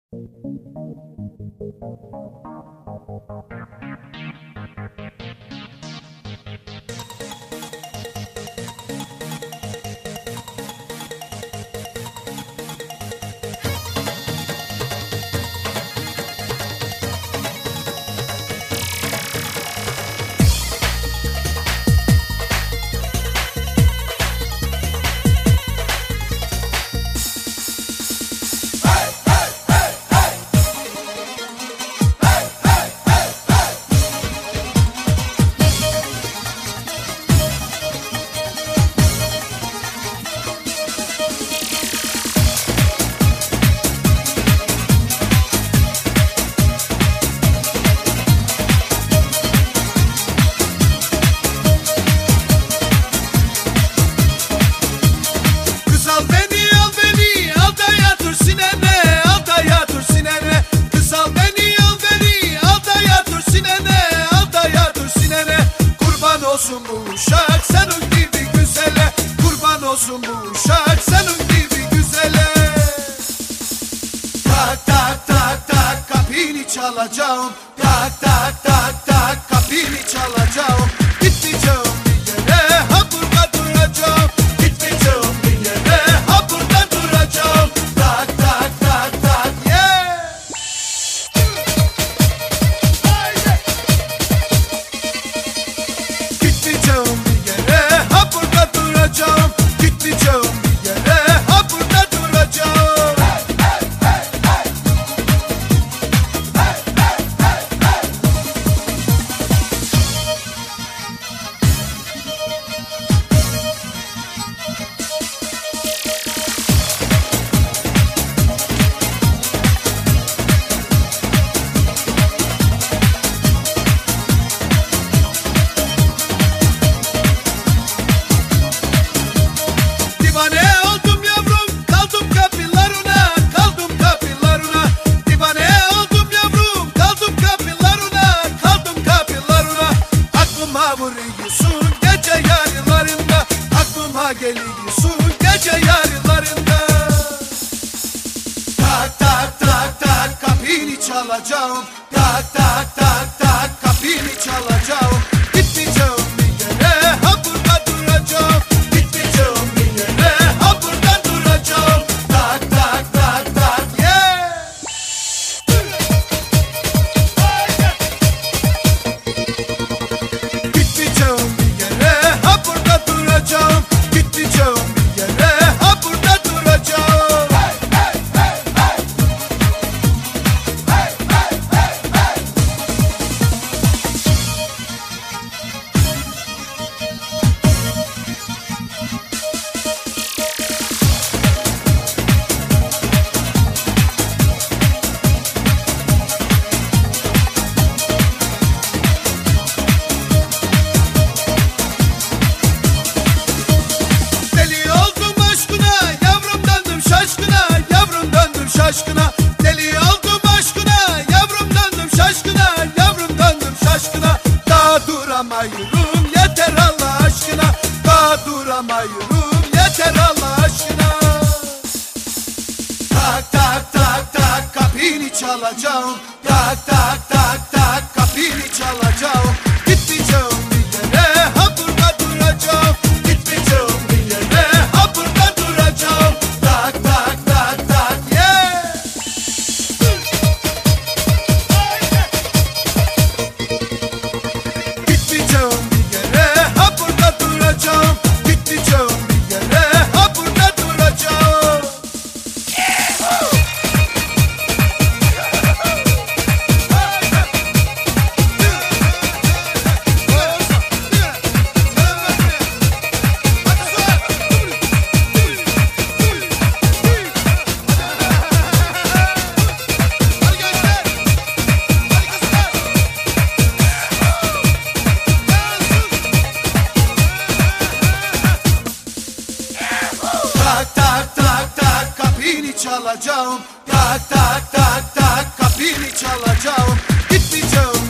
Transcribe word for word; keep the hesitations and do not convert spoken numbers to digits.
olsun bu uşak senin gibi güzele, kurban olsun bu uşak senin gibi güzele. Tak tak tak tak kapını çalacağım, tak tak tak tak kapını çalacağım. Gitmeyeceğim bir yere, ha burada duracağım. Gitmeyeceğim bir yere, ha burada duracağım. Tak tak tak tak yeah. Gitmeyeceğim bir yere, ha burada duracağım. Gitmeyeceğim bir yere, ha burada duracağım. Divane oldum yavrum, kaldım kapılarına, kaldım kapılarına. Divane oldum yavrum, kaldım kapılarına, kaldım kapılarına. Aklıma vuruyorsun gece yarılarında, aklıma geliyorsun gece yarılarında. Tak tak tak tak kapını çalacağım, tak tak tak tak kapını çalacağım. Gitmeyeceğim bir yere, ha burada duracağım. Gitmeyeceğim bir yere, ha burada duracağım. Tak tak tak tak yeah. Gitmeyeceğim bir yere, ha burada duracağım. Gitmeyeceğim bir yere, ha burada duracağım. Deli oldum aşkına, yavrum döndüm şaşkına, yavrum döndüm şaşkına. Deli oldum aşkına, yavrum döndüm şaşkına, yavrum döndüm şaşkına. Daha duramıyorum yeter Allah aşkına, daha duramıyorum yeter Allah aşkına. Tak tak tak tak kapını çalacağım, tak tak tak tak kapını çalacağım. Gitmeyeceğim bir yere, ha burada duracağım. Gitmeyeceğim bir yere, ha burada duracağım. Tak tak tak tak yeah. Gitmeyeceğim bir yere, ha burada duracağım. Gitmeyeceğim bir yere, ha burada duracağım. Tak tak tak tak kapını çalacağım, tak tak tak tak kapını çalacağım. Gitmeyeceğim